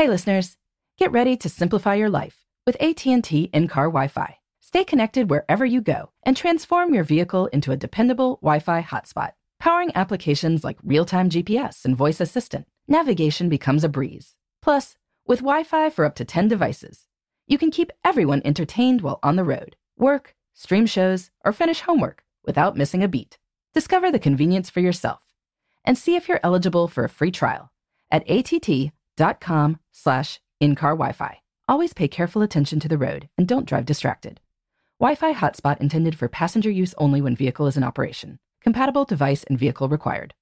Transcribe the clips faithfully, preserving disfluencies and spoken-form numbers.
Hey listeners, get ready to simplify your life with A T and T in-car Wi-Fi. Stay connected wherever you go and transform your vehicle into a dependable Wi-Fi hotspot. Powering applications like real-time G P S and voice assistant, navigation becomes a breeze. Plus, with Wi-Fi for up to ten devices, you can keep everyone entertained while on the road, work, stream shows, or finish homework without missing a beat. Discover the convenience for yourself and see if you're eligible for a free trial at att.com slash in-car Wi-Fi. Always pay careful attention to the road and don't drive distracted. Wi-Fi hotspot intended for passenger use only when vehicle is in operation. Compatible device and vehicle required.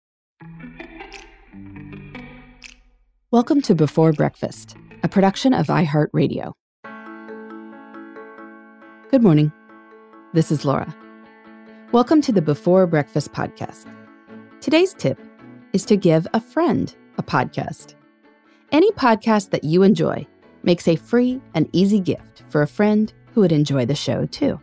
Welcome to Before Breakfast, a production of iHeartRadio. Good morning. This is Laura. Welcome to the Before Breakfast podcast. Today's tip is to give a friend a podcast. Any podcast that you enjoy makes a free and easy gift for a friend who would enjoy the show too.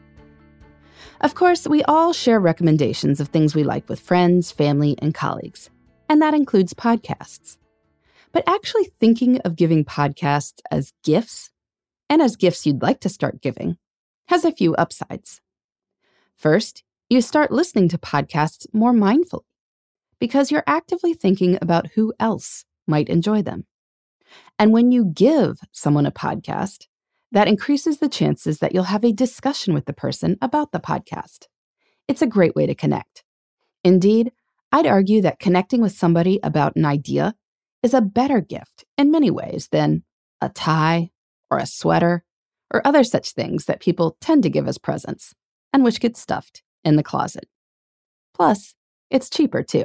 Of course, we all share recommendations of things we like with friends, family, and colleagues, and that includes podcasts. But actually thinking of giving podcasts as gifts, and as gifts you'd like to start giving, has a few upsides. First, you start listening to podcasts more mindfully, because you're actively thinking about who else might enjoy them. And when you give someone a podcast, that increases the chances that you'll have a discussion with the person about the podcast. It's a great way to connect. Indeed, I'd argue that connecting with somebody about an idea is a better gift in many ways than a tie or a sweater or other such things that people tend to give as presents and which get stuffed in the closet. Plus, it's cheaper too.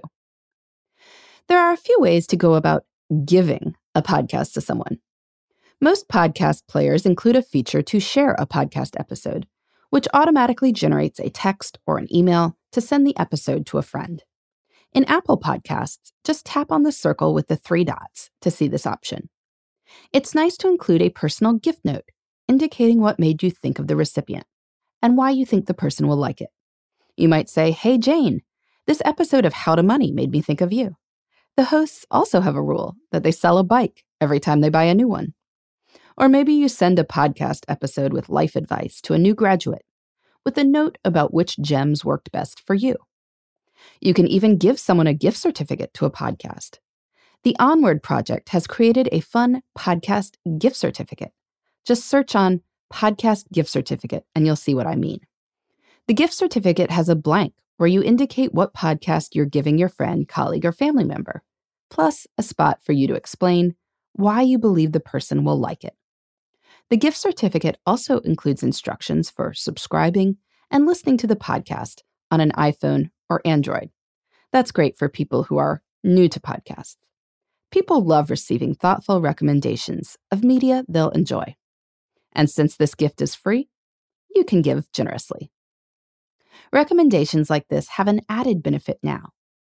There are a few ways to go about giving a podcast to someone. Most podcast players include a feature to share a podcast episode, which automatically generates a text or an email to send the episode to a friend. In Apple Podcasts, just tap on the circle with the three dots to see this option. It's nice to include a personal gift note indicating what made you think of the recipient and why you think the person will like it. You might say, "Hey Jane, this episode of How to Money made me think of you." The hosts also have a rule that they sell a bike every time they buy a new one. Or maybe you send a podcast episode with life advice to a new graduate with a note about which gems worked best for you. You can even give someone a gift certificate to a podcast. The Onward Project has created a fun podcast gift certificate. Just search on podcast gift certificate and you'll see what I mean. The gift certificate has a blank where you indicate what podcast you're giving your friend, colleague, or family member, plus a spot for you to explain why you believe the person will like it. The gift certificate also includes instructions for subscribing and listening to the podcast on an iPhone or Android. That's great for people who are new to podcasts. People love receiving thoughtful recommendations of media they'll enjoy. And since this gift is free, you can give generously. Recommendations like this have an added benefit now.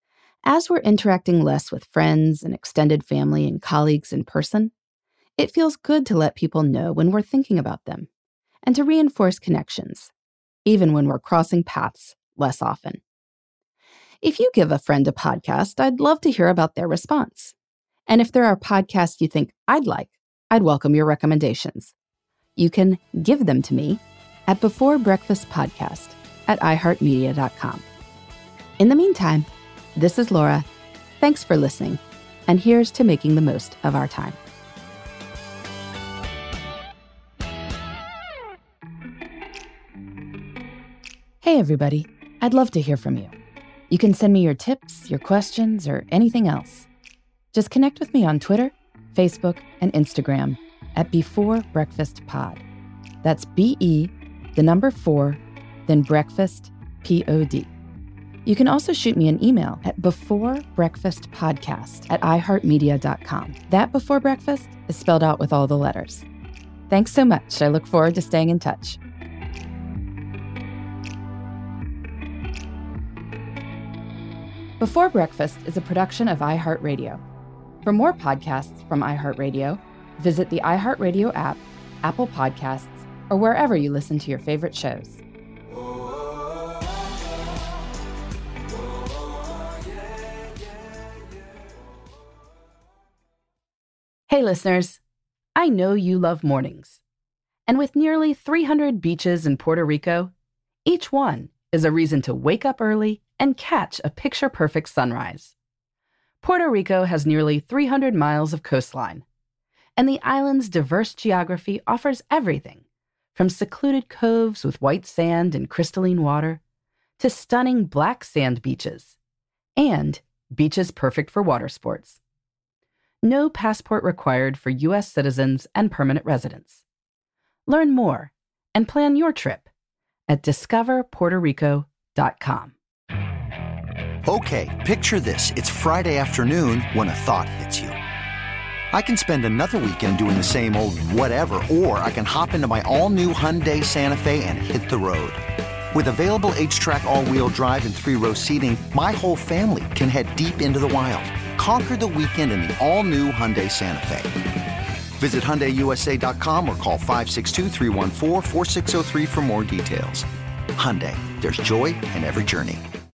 As we're interacting less with friends and extended family and colleagues in person, it feels good to let people know when we're thinking about them and to reinforce connections, even when we're crossing paths less often. If you give a friend a podcast, I'd love to hear about their response. And if there are podcasts you think I'd like, I'd welcome your recommendations. You can give them to me at Before Breakfast Podcast at i heart media dot com. In the meantime, this is Laura. Thanks for listening, and here's to making the most of our time. Hey everybody, I'd love to hear from you. You can send me your tips, your questions, or anything else. Just connect with me on Twitter, Facebook, and Instagram at Before Breakfast Pod. That's B E, the number four, then breakfast, P O D. You can also shoot me an email at beforebreakfastpodcast at i heart media dot com. That Before Breakfast is spelled out with all the letters. Thanks so much. I look forward to staying in touch. Before Breakfast is a production of iHeartRadio. For more podcasts from iHeartRadio, visit the iHeartRadio app, Apple Podcasts, or wherever you listen to your favorite shows. Hey listeners, I know you love mornings. And with nearly three hundred beaches in Puerto Rico, each one is a reason to wake up early and catch a picture-perfect sunrise. Puerto Rico has nearly three hundred miles of coastline, and the island's diverse geography offers everything from secluded coves with white sand and crystalline water to stunning black sand beaches and beaches perfect for water sports. No passport required for U S citizens and permanent residents. Learn more and plan your trip at discover puerto rico dot com. Okay, picture this. It's Friday afternoon when a thought hits you. I can spend another weekend doing the same old whatever, or I can hop into my all-new Hyundai Santa Fe and hit the road. With available H-Track all-wheel drive and three-row seating, my whole family can head deep into the wild. Conquer the weekend in the all-new Hyundai Santa Fe. Visit Hyundai U S A dot com or call five six two, three one four, four six zero three for more details. Hyundai, there's joy in every journey.